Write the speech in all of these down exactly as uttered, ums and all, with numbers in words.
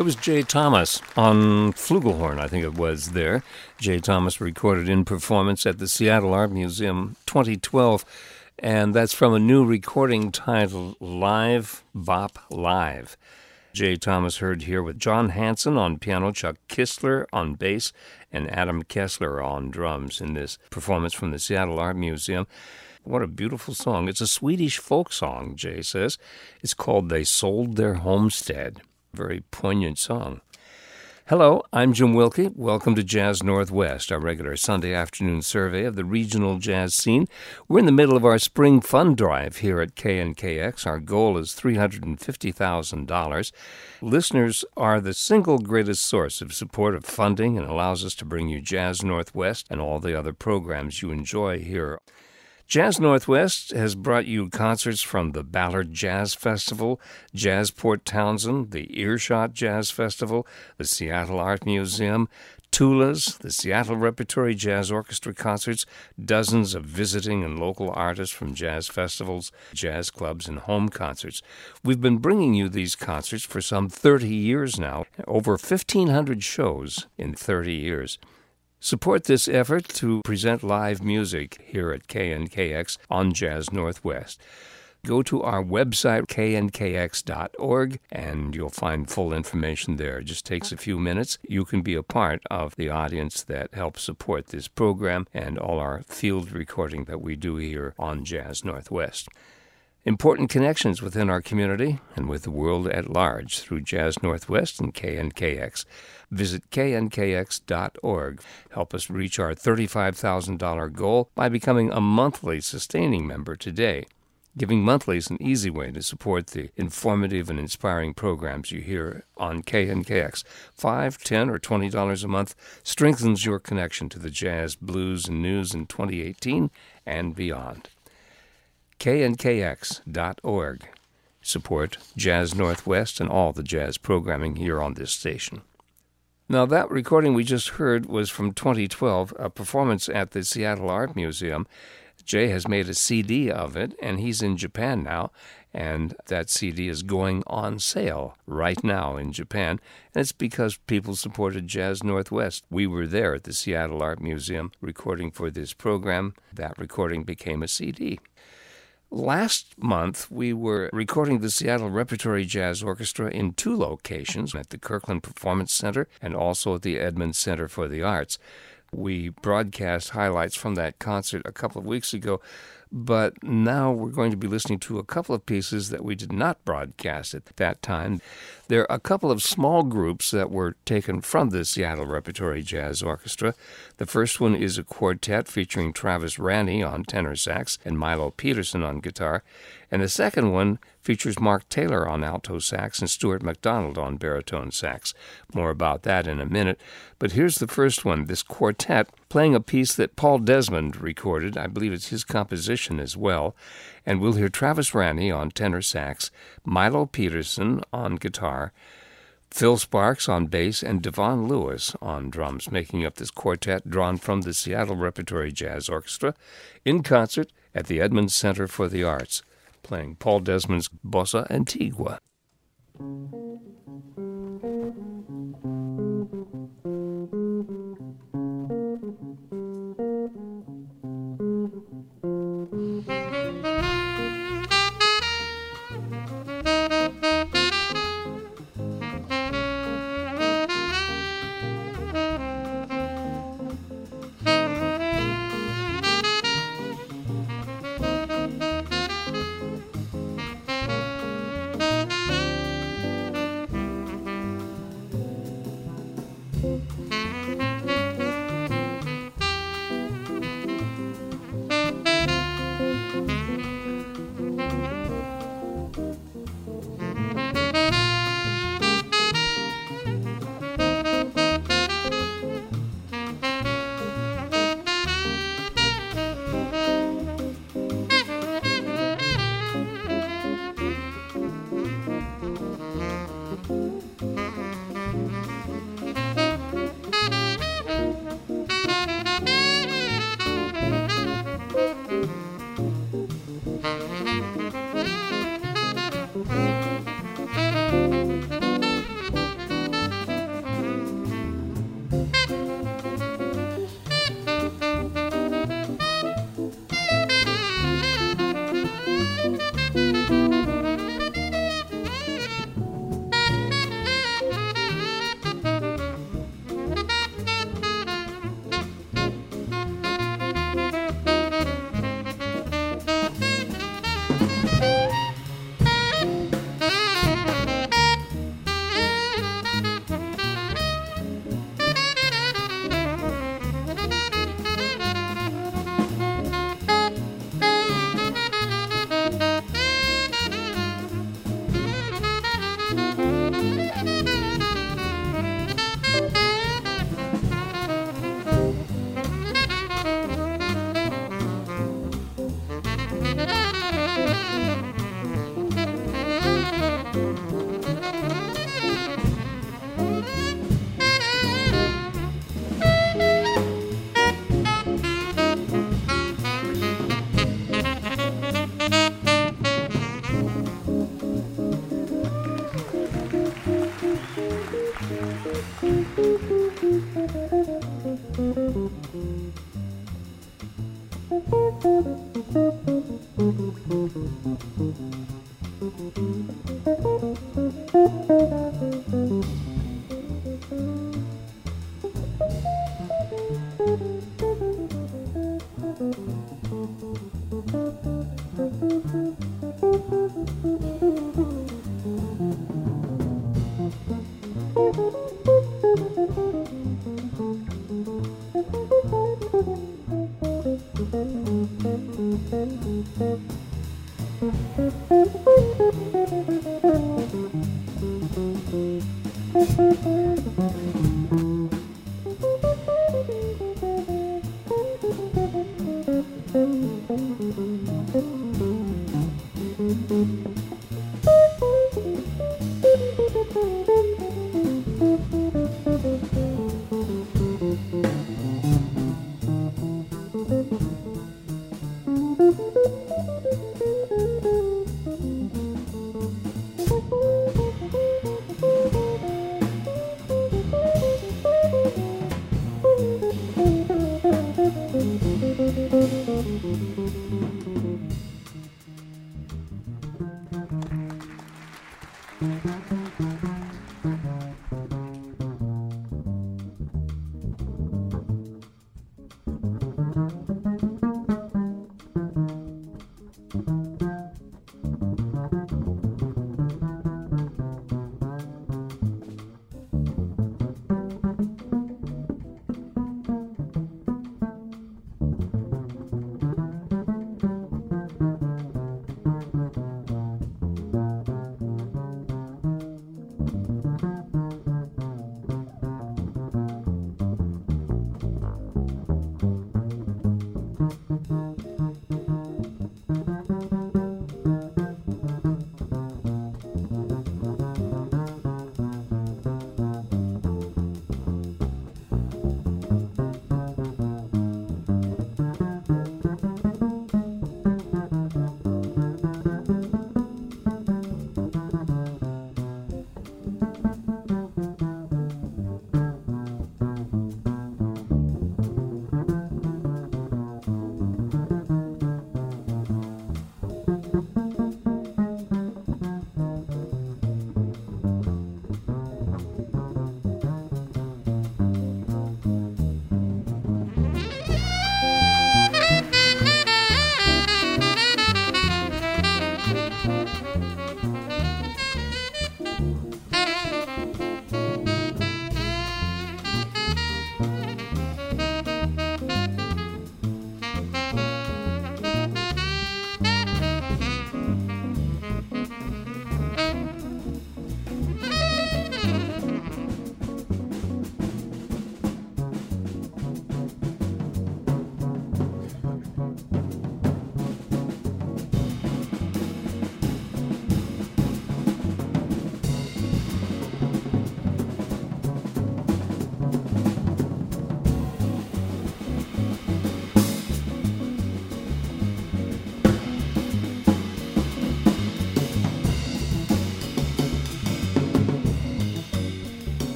It was Jay Thomas on flugelhorn, I think it was there. Jay Thomas recorded in performance at the Seattle Art Museum twenty twelve, and that's from a new recording titled Live Bop Live. Jay Thomas heard here with John Hanson on piano, Chuck Kistler on bass, and Adam Kessler on drums in this performance from the Seattle Art Museum. What a beautiful song. It's a Swedish folk song, Jay says. It's called They Sold Their Homestead. Very poignant song. Hello, I'm Jim Wilkie. Welcome to Jazz Northwest, our regular Sunday afternoon survey of the regional jazz scene. We're in the middle of our spring fund drive here at K N K X. Our goal is three hundred fifty thousand dollars. Listeners are the single greatest source of support of funding and allows us to bring you Jazz Northwest and all the other programs you enjoy here. Jazz Northwest has brought you concerts from the Ballard Jazz Festival, Jazz Port Townsend, the Earshot Jazz Festival, the Seattle Art Museum, Tula's, the Seattle Repertory Jazz Orchestra concerts, dozens of visiting and local artists from jazz festivals, jazz clubs, and home concerts. We've been bringing you these concerts for some thirty years now, over fifteen hundred shows in thirty years. Support this effort to present live music here at K N K X on Jazz Northwest. Go to our website, K N K X dot org, and you'll find full information there. It just takes a few minutes. You can be a part of the audience that helps support this program and all our field recording that we do here on Jazz Northwest. Important connections within our community and with the world at large through Jazz Northwest and K N K X. Visit K N K X dot org. Help us reach our thirty-five thousand dollars goal by becoming a monthly sustaining member today. Giving monthly is an easy way to support the informative and inspiring programs you hear on K N K X. Five, ten, or twenty dollars a month strengthens your connection to the jazz, blues, and news in twenty eighteen and beyond. K N K X dot org. Support Jazz Northwest and all the jazz programming here on this station. Now, that recording we just heard was from twenty twelve, a performance at the Seattle Art Museum. Jay has made a C D of it, and he's in Japan now, and that C D is going on sale right now in Japan, and it's because people supported Jazz Northwest. We were there at the Seattle Art Museum recording for this program. That recording became a C D. Last month, we were recording the Seattle Repertory Jazz Orchestra in two locations, at the Kirkland Performance Center and also at the Edmonds Center for the Arts. We broadcast highlights from that concert a couple of weeks ago, but now we're going to be listening to a couple of pieces that we did not broadcast at that time. There are a couple of small groups that were taken from the Seattle Repertory Jazz Orchestra. The first one is a quartet featuring Travis Ranney on tenor sax and Milo Peterson on guitar, and the second one features Mark Taylor on alto sax and Stuart McDonald on baritone sax. More about that in a minute. But here's the first one, this quartet playing a piece that Paul Desmond recorded. I believe it's his composition as well. And we'll hear Travis Ranney on tenor sax, Milo Peterson on guitar, Phil Sparks on bass, and Devon Lewis on drums, making up this quartet drawn from the Seattle Repertory Jazz Orchestra in concert at the Edmonds Center for the Arts, playing Paul Desmond's Bossa Antigua.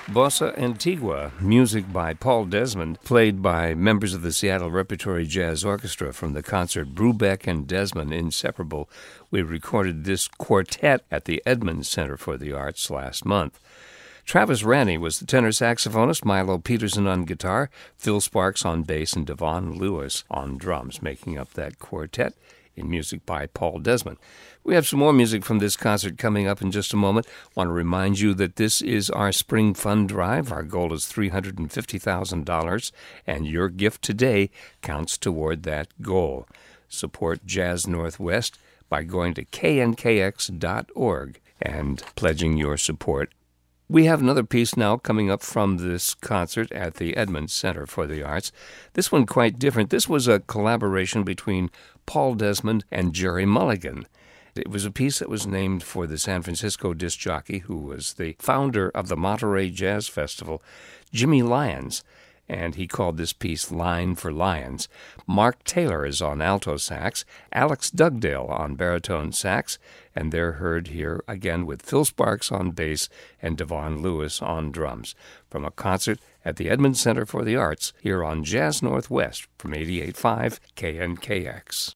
Bossa Antigua, music by Paul Desmond, played by members of the Seattle Repertory Jazz Orchestra from the concert Brubeck and Desmond, Inseparable. We recorded this quartet at the Edmonds Center for the Arts last month. Travis Ranney was the tenor saxophonist, Milo Peterson on guitar, Phil Sparks on bass, and Devon Lewis on drums, making up that quartet in music by Paul Desmond. We have some more music from this concert coming up in just a moment. I want to remind you that this is our spring fund drive. Our goal is three hundred fifty thousand dollars, and your gift today counts toward that goal. Support Jazz Northwest by going to K N K X dot org and pledging your support. We have another piece now coming up from this concert at the Edmonds Center for the Arts. This one quite different. This was a collaboration between Paul Desmond and Jerry Mulligan. It was a piece that was named for the San Francisco disc jockey who was the founder of the Monterey Jazz Festival, Jimmy Lyons, and he called this piece Line for Lions. Mark Taylor is on alto sax, Alex Dugdale on baritone sax, and they're heard here again with Phil Sparks on bass and Devon Lewis on drums, from a concert at the Edmonds Center for the Arts here on Jazz Northwest from eighty-eight point five K N K X.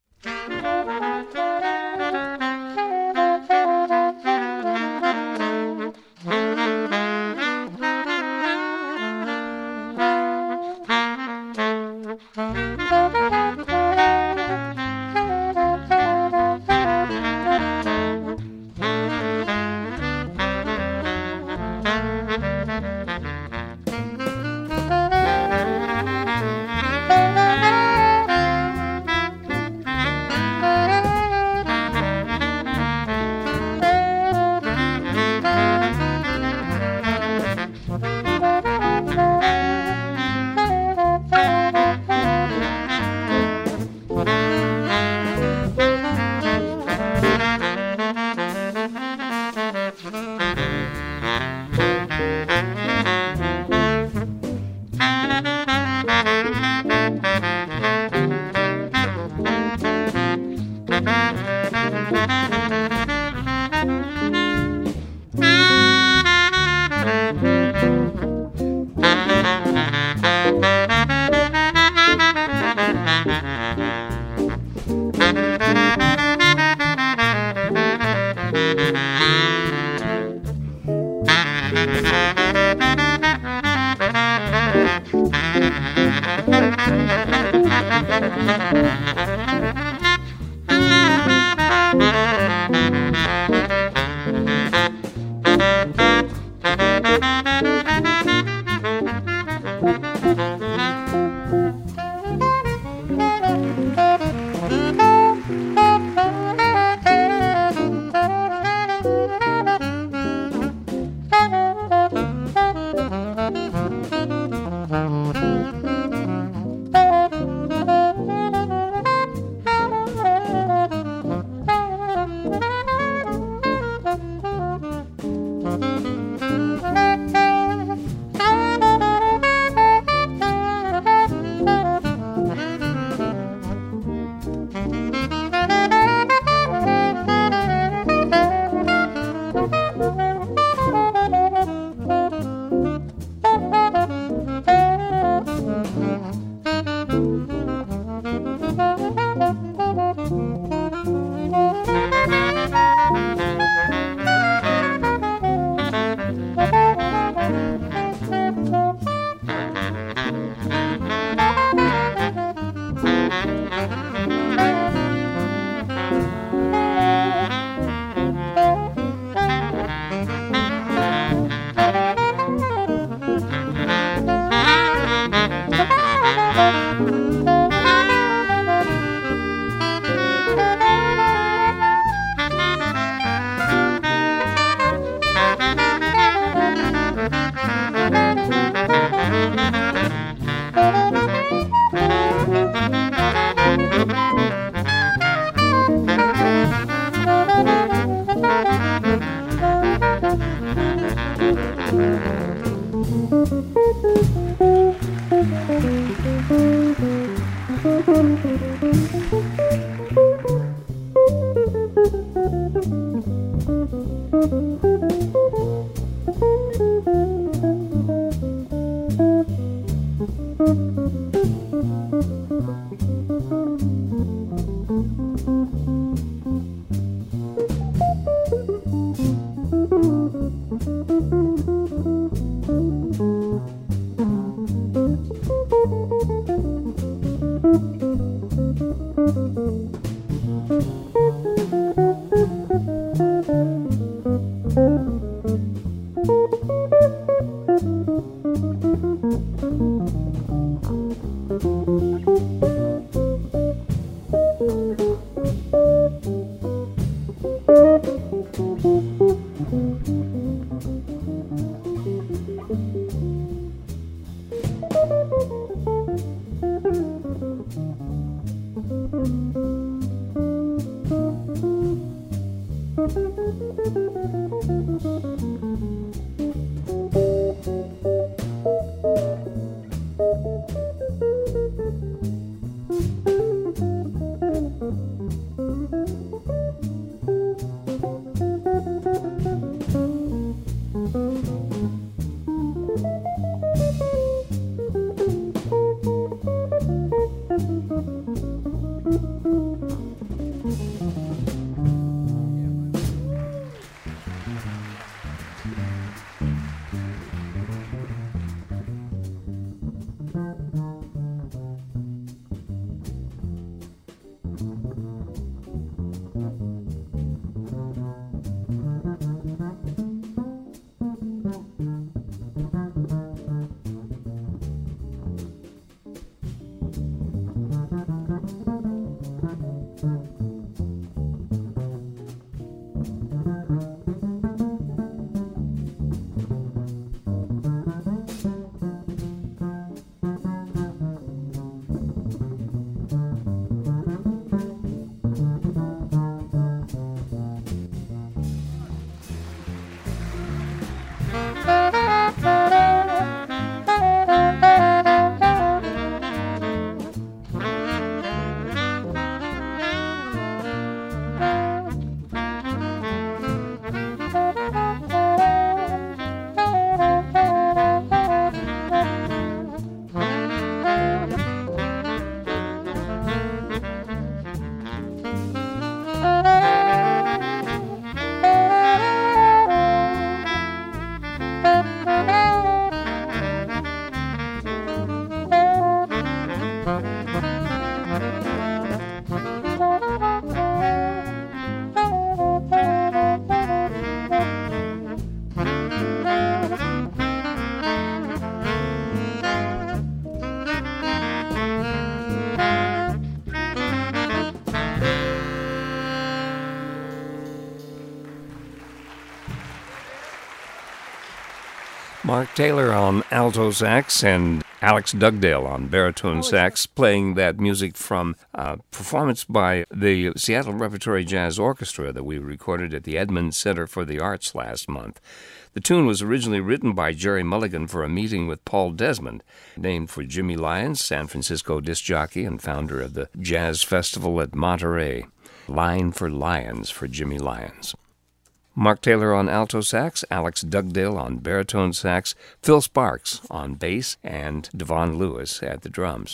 Mark Taylor on alto sax and Alex Dugdale on baritone sax, playing that music from a performance by the Seattle Repertory Jazz Orchestra that we recorded at the Edmunds Center for the Arts last month. The tune was originally written by Jerry Mulligan for a meeting with Paul Desmond, named for Jimmy Lyons, San Francisco disc jockey and founder of the Jazz Festival at Monterey. Line for Lions for Jimmy Lyons. Mark Taylor on alto sax, Alex Dugdale on baritone sax, Phil Sparks on bass, and Devon Lewis at the drums.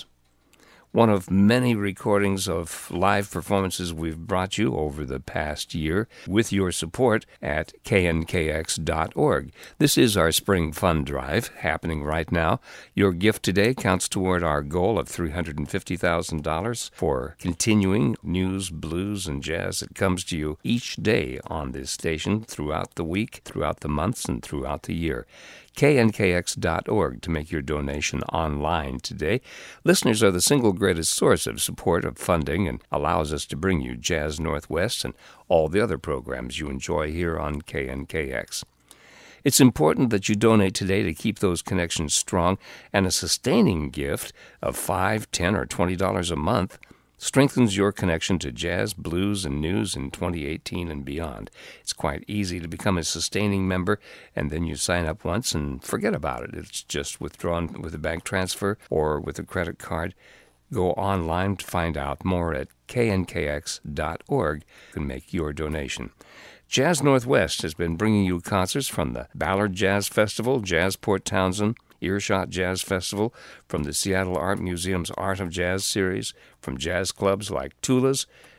One of many recordings of live performances we've brought you over the past year with your support at K N K X dot org. This is our Spring Fund Drive happening right now. Your gift today counts toward our goal of three hundred fifty thousand dollars for continuing news, blues, and jazz that comes to you each day on this station throughout the week, throughout the months, and throughout the year. K N K X dot org to make your donation online today. Listeners are the single greatest source of support of funding and allows us to bring you Jazz Northwest and all the other programs you enjoy here on K N K X. It's important that you donate today to keep those connections strong, and a sustaining gift of five dollars, ten dollars, or twenty dollars a month strengthens your connection to jazz, blues, and news in twenty eighteen and beyond. It's quite easy to become a sustaining member, and then you sign up once and forget about it. It's just withdrawn with a bank transfer or with a credit card. Go online to find out more at K N K X dot org and make your donation. Jazz Northwest has been bringing you concerts from the Ballard Jazz Festival, Jazz Port Townsend, Earshot Jazz Festival, from the Seattle Art Museum's Art of Jazz series, from jazz clubs like Tula's,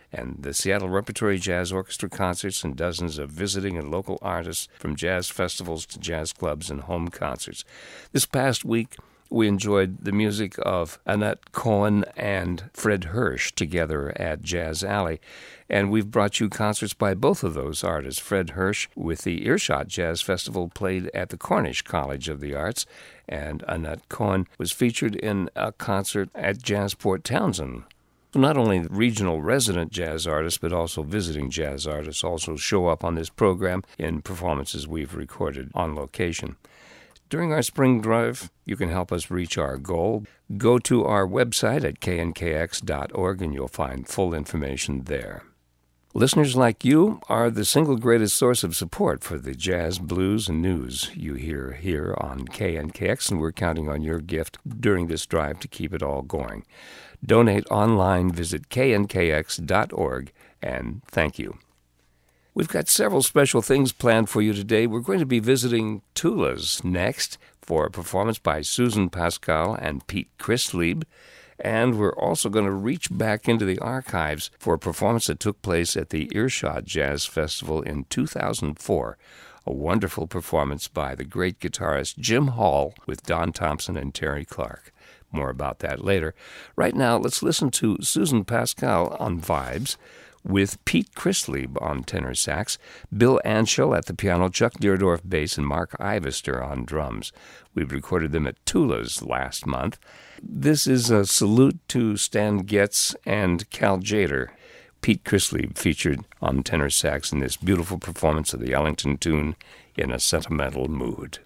and the Seattle Repertory Jazz Orchestra concerts and dozens of visiting and local artists from jazz festivals to jazz clubs and home concerts. This past week, we enjoyed the music of Annette Cohen and Fred Hirsch together at Jazz Alley, and we've brought you concerts by both of those artists. Fred Hirsch with the Earshot Jazz Festival played at the Cornish College of the Arts, and Annette Cohen was featured in a concert at Jazzport Townsend. So not only regional resident jazz artists, but also visiting jazz artists also show up on this program in performances we've recorded on location. During our spring drive, you can help us reach our goal. Go to our website at k n k x dot org and you'll find full information there. Listeners like you are the single greatest source of support for the jazz, blues, and news you hear here on K N K X, and we're counting on your gift during this drive to keep it all going. Donate online, visit k n k x dot org, and thank you. We've got several special things planned for you today. We're going to be visiting Tula's next for a performance by Susan Pascal and Pete Christlieb. And we're also going to reach back into the archives for a performance that took place at the Earshot Jazz Festival in two thousand four. A wonderful performance by the great guitarist Jim Hall with Don Thompson and Terry Clark. More about that later. Right now, let's listen to Susan Pascal on vibes, with Pete Christlieb on tenor sax, Bill Anschel at the piano, Chuck Deerdorf bass, and Mark Ivester on drums. We recorded them at Tula's last month. This is a salute to Stan Getz and Cal Jader. Pete Chrisley featured on tenor sax in this beautiful performance of the Ellington tune, In a Sentimental Mood.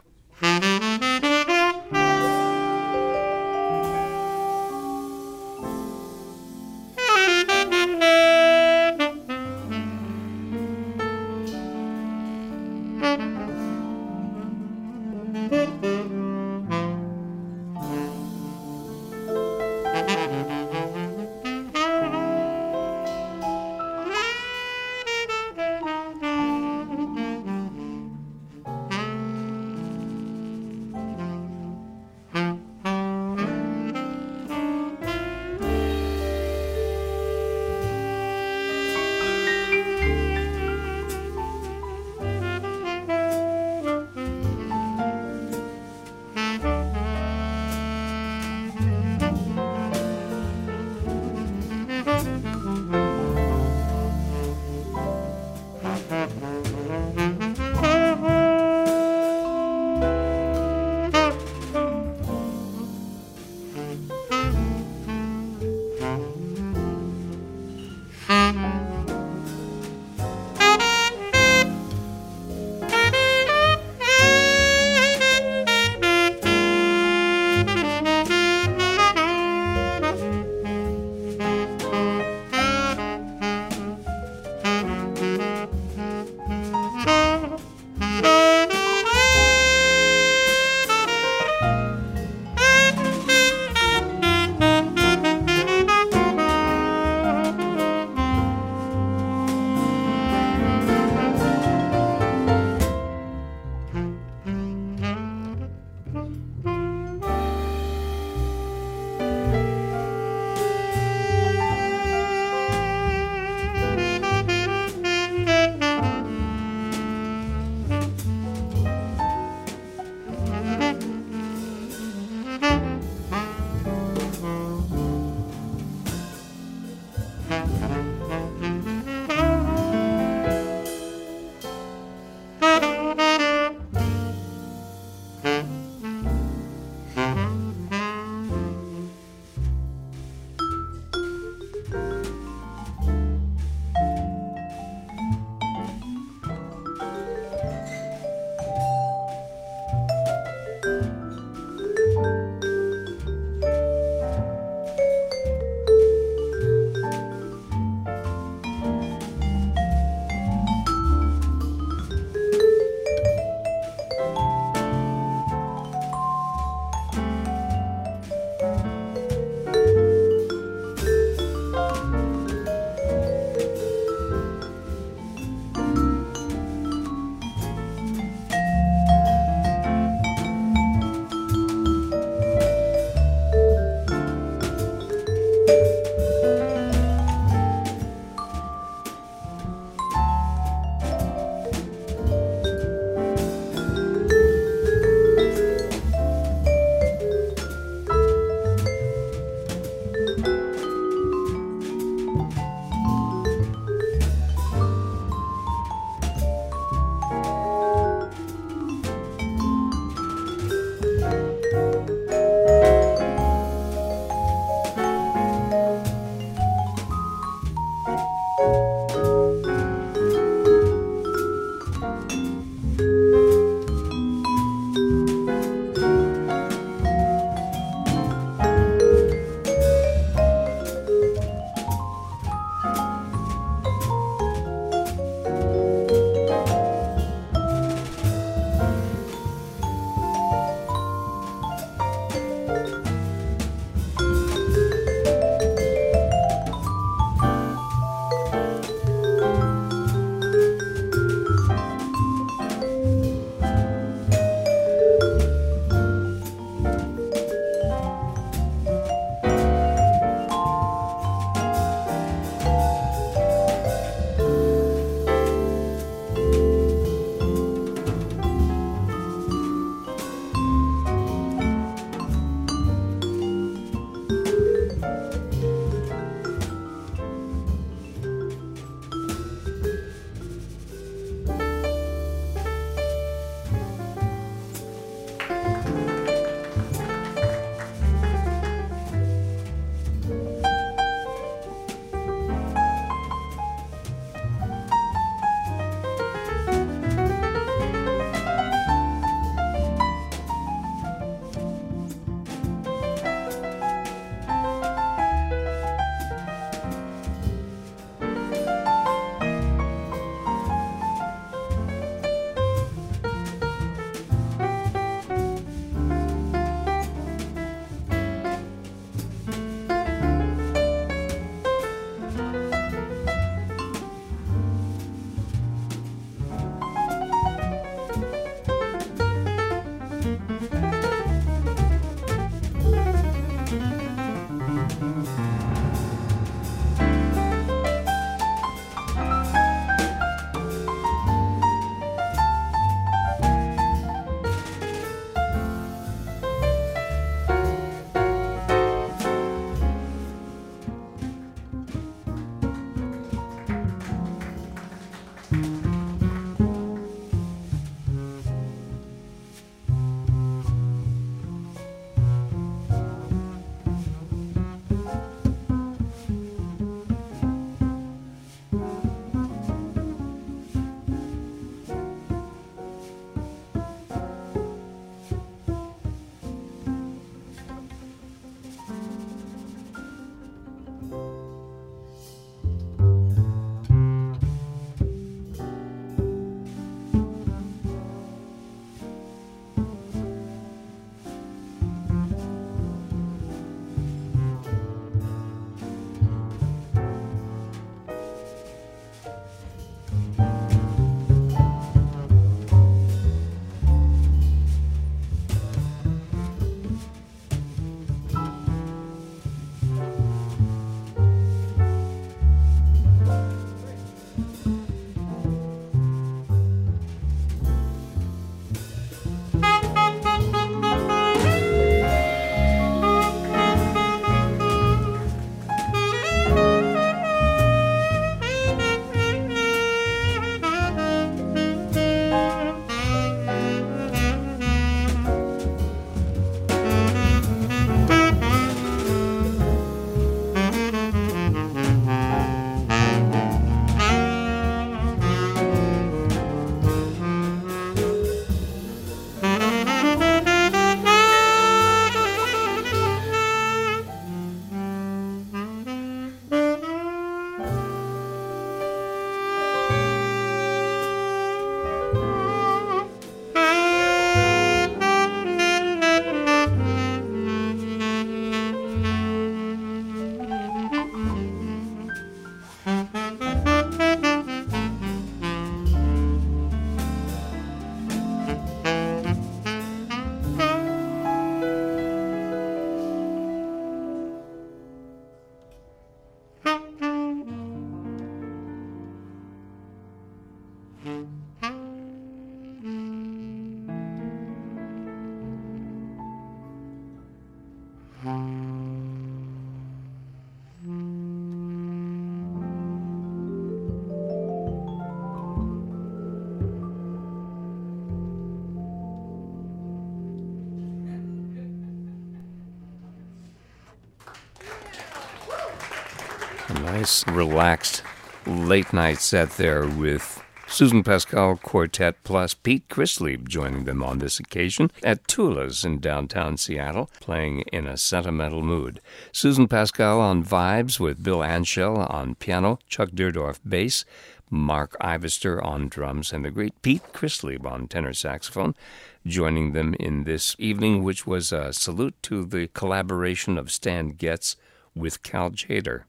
A nice, relaxed, late-night set there with Susan Pascal Quartet plus Pete Chrisley joining them on this occasion at Tula's in downtown Seattle, playing in a sentimental mood. Susan Pascal on vibes with Bill Anschel on piano, Chuck Deerdorf bass, Mark Ivester on drums, and the great Pete Chrisley on tenor saxophone, joining them in this evening, which was a salute to the collaboration of Stan Getz with Cal Tjader.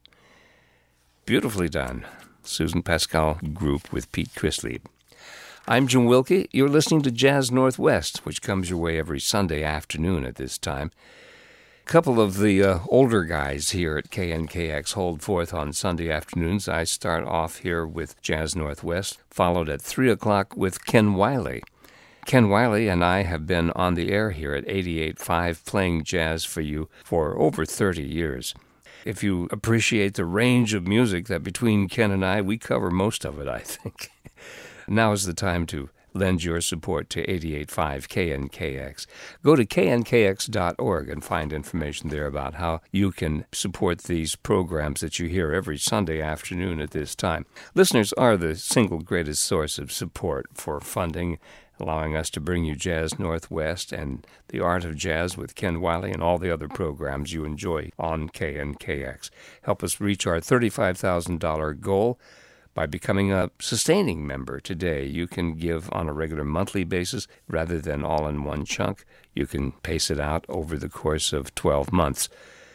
Beautifully done. Susan Pascal Group with Pete Chrisley. I'm Jim Wilkie. You're listening to Jazz Northwest, which comes your way every Sunday afternoon at this time. A couple of the uh, older guys here at K N K X hold forth on Sunday afternoons. I start off here with Jazz Northwest, followed at three o'clock with Ken Wiley. Ken Wiley and I have been on the air here at eighty-eight point five playing jazz for you for over thirty years. If you appreciate the range of music that between Ken and I, we cover most of it, I think. Now is the time to lend your support to eighty-eight point five K N K X. Go to K N K X dot org and find information there about how you can support these programs that you hear every Sunday afternoon at this time. Listeners are the single greatest source of support for funding, allowing us to bring you Jazz Northwest and the Art of Jazz with Ken Wiley and all the other programs you enjoy on K N K X. Help us reach our thirty-five thousand dollars goal by becoming a sustaining member today. You can give on a regular monthly basis rather than all in one chunk. You can pace it out over the course of twelve months.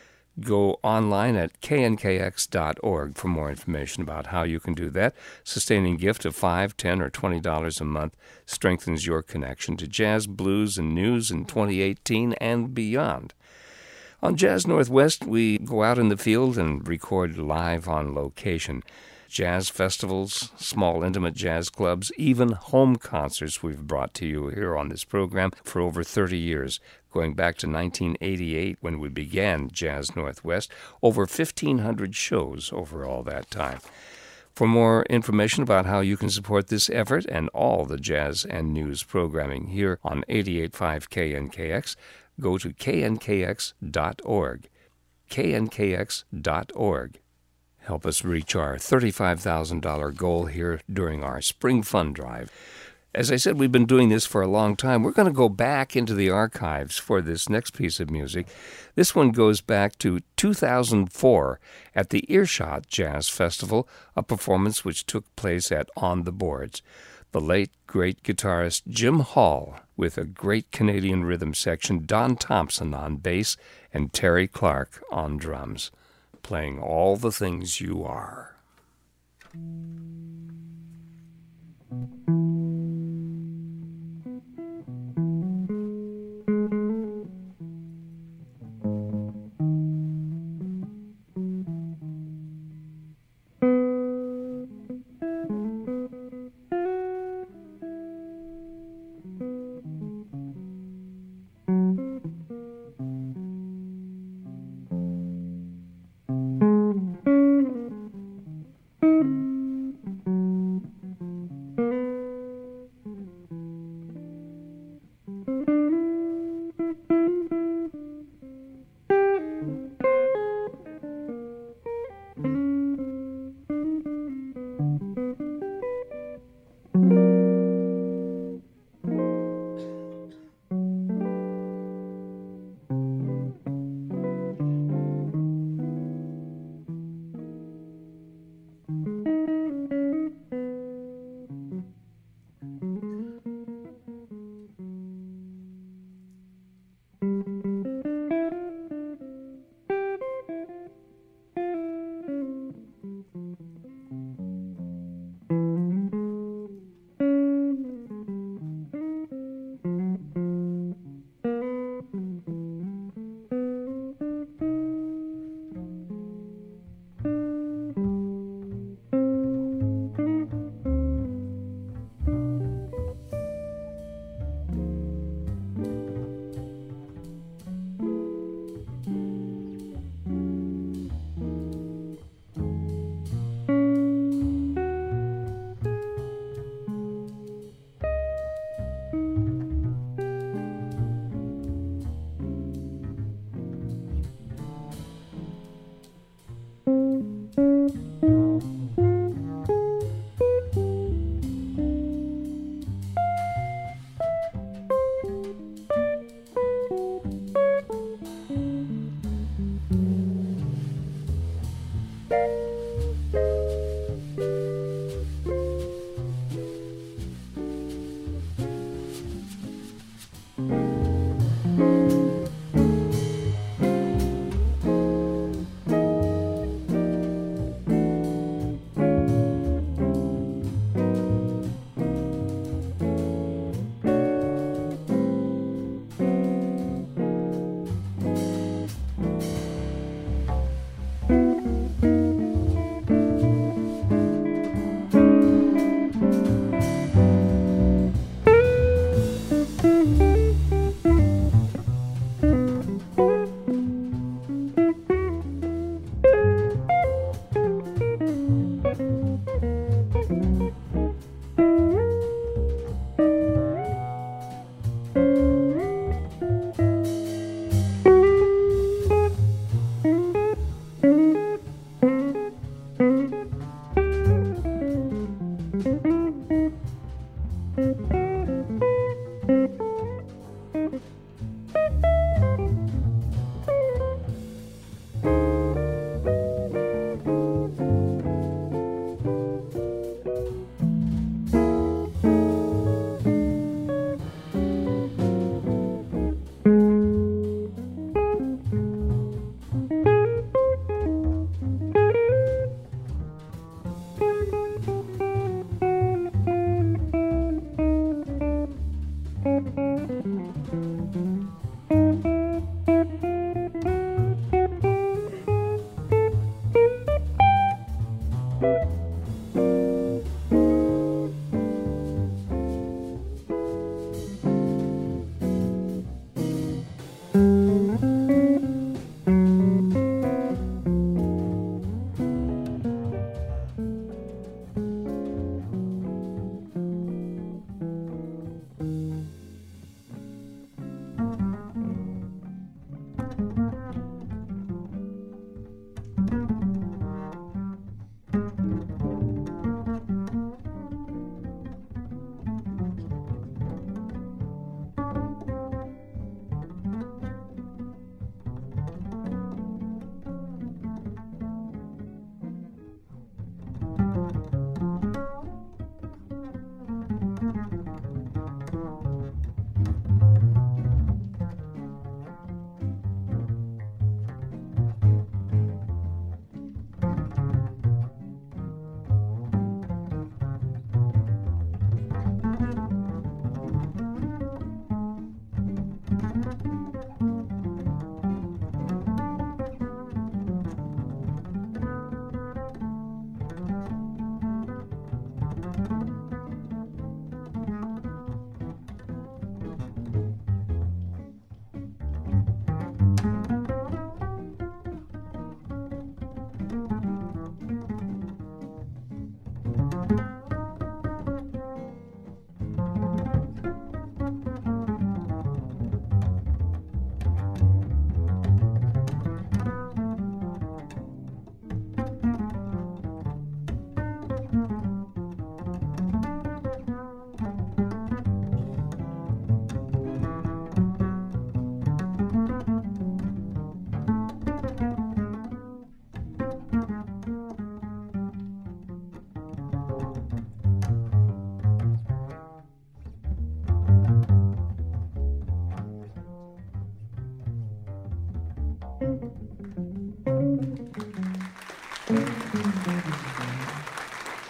Go online at K N K X dot org for more information about how you can do that. Sustaining gift of five dollars, ten dollars, or twenty dollars a month strengthens your connection to jazz, blues, and news in twenty eighteen and beyond. On Jazz Northwest, we go out in the field and record live on location. Jazz festivals, small intimate jazz clubs, even home concerts we've brought to you here on this program for over thirty years, going back to nineteen eighty-eight when we began Jazz Northwest, over fifteen hundred shows over all that time. For more information about how you can support this effort and all the jazz and news programming here on eighty-eight point five K N K X, go to K N K X dot org. K N K X dot org. Help us reach our thirty-five thousand dollars goal here during our Spring Fund Drive. As I said, we've been doing this for a long time. We're going to go back into the archives for this next piece of music. This one goes back to two thousand four at the Earshot Jazz Festival, a performance which took place at On the Boards. The late, great guitarist Jim Hall with a great Canadian rhythm section, Don Thompson on bass, and Terry Clark on drums, playing All the Things You Are.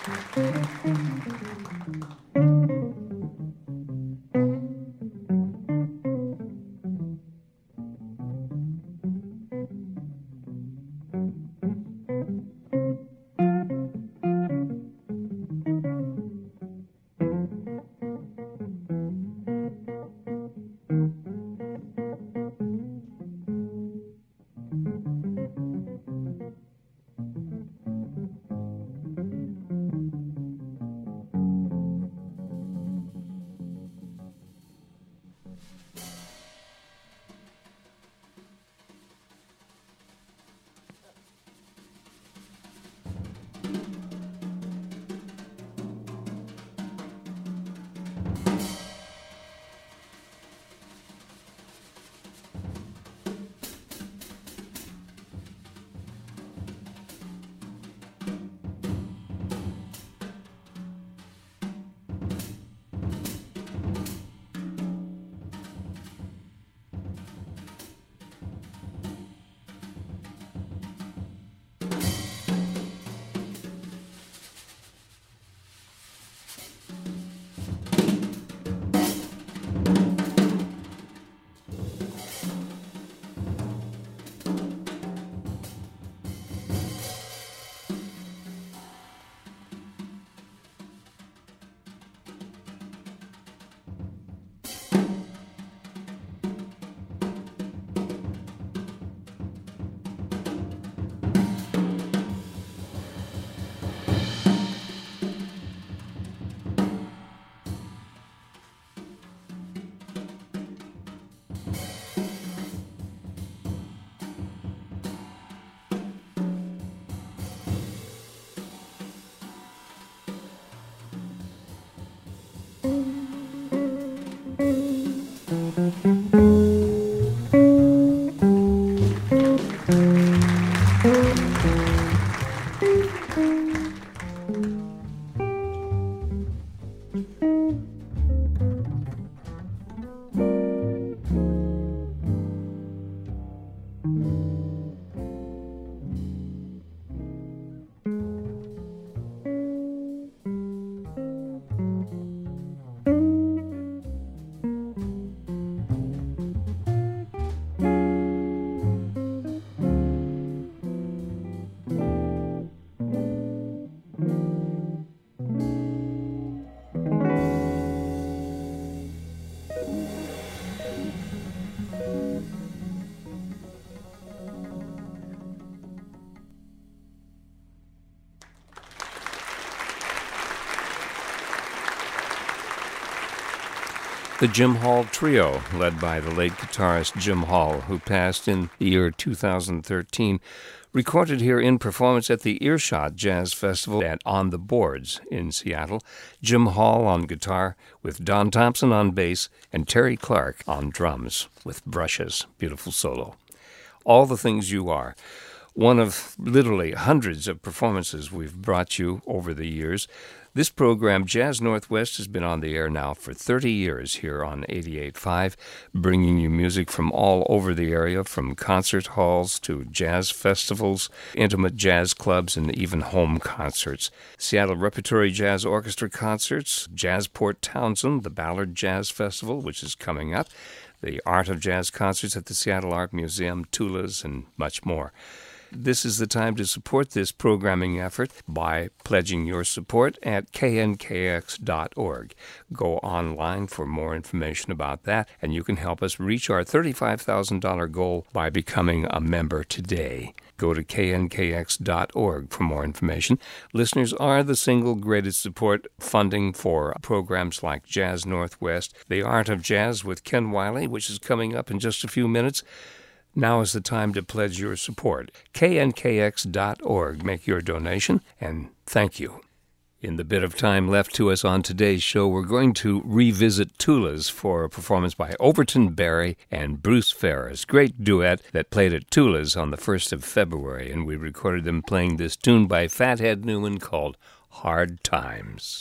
The Jim Hall Trio, led by the late guitarist Jim Hall, who passed in the year two thousand thirteen, recorded here in performance at the Earshot Jazz Festival at On the Boards in Seattle. Jim Hall on guitar with Don Thompson on bass and Terry Clark on drums with brushes. Beautiful solo. All the Things You Are. One of literally hundreds of performances we've brought you over the years. This program, Jazz Northwest, has been on the air now for thirty years here on eighty-eight point five, bringing you music from all over the area, from concert halls to jazz festivals, intimate jazz clubs, and even home concerts. Seattle Repertory Jazz Orchestra concerts, Jazzport Townsend, the Ballard Jazz Festival, which is coming up, the Art of Jazz concerts at the Seattle Art Museum, Tula's, and much more. This is the time to support this programming effort by pledging your support at K N K X dot org. Go online for more information about that, and you can help us reach our thirty-five thousand dollars goal by becoming a member today. Go to K N K X dot org for more information. Listeners are the single greatest support funding for programs like Jazz Northwest, The Art of Jazz with Ken Wiley, which is coming up in just a few minutes. Now is the time to pledge your support. K N K X dot org. Make your donation, and thank you. In the bit of time left to us on today's show, we're going to revisit Tula's for a performance by Overton Barry and Bruce Ferris. Great duet that played at Tula's on the first of February, and we recorded them playing this tune by Fathead Newman called Hard Times.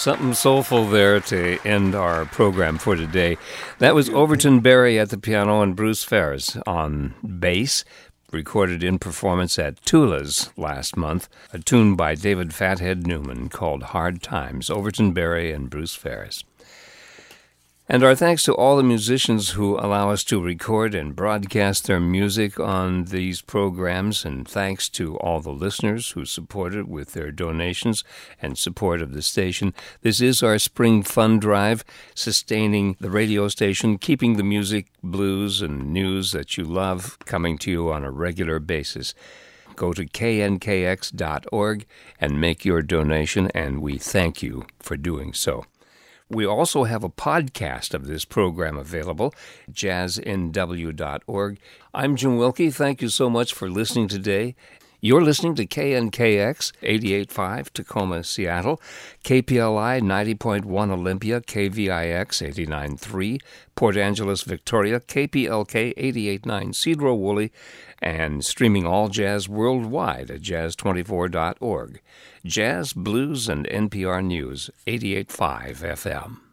Something soulful there to end our program for today. That was Overton Berry at the piano and Bruce Ferris on bass, recorded in performance at Tula's last month, a tune by David Fathead Newman called Hard Times, Overton Berry and Bruce Ferris. And our thanks to all the musicians who allow us to record and broadcast their music on these programs, and thanks to all the listeners who support it with their donations and support of the station. This is our spring fund drive, sustaining the radio station, keeping the music, blues, and news that you love coming to you on a regular basis. Go to K N K X dot org and make your donation, and we thank you for doing so. We also have a podcast of this program available, jazz N W dot org. I'm Jim Wilkie. Thank you so much for listening today. You're listening to K N K X eighty-eight point five Tacoma, Seattle, K P L I ninety point one Olympia, K V I X eighty-nine point three Port Angeles, Victoria, K P L K eighty-eight point nine Cedro-Woolley, and streaming all jazz worldwide at jazz twenty-four dot org. Jazz, blues, and N P R News, eighty-eight point five F M.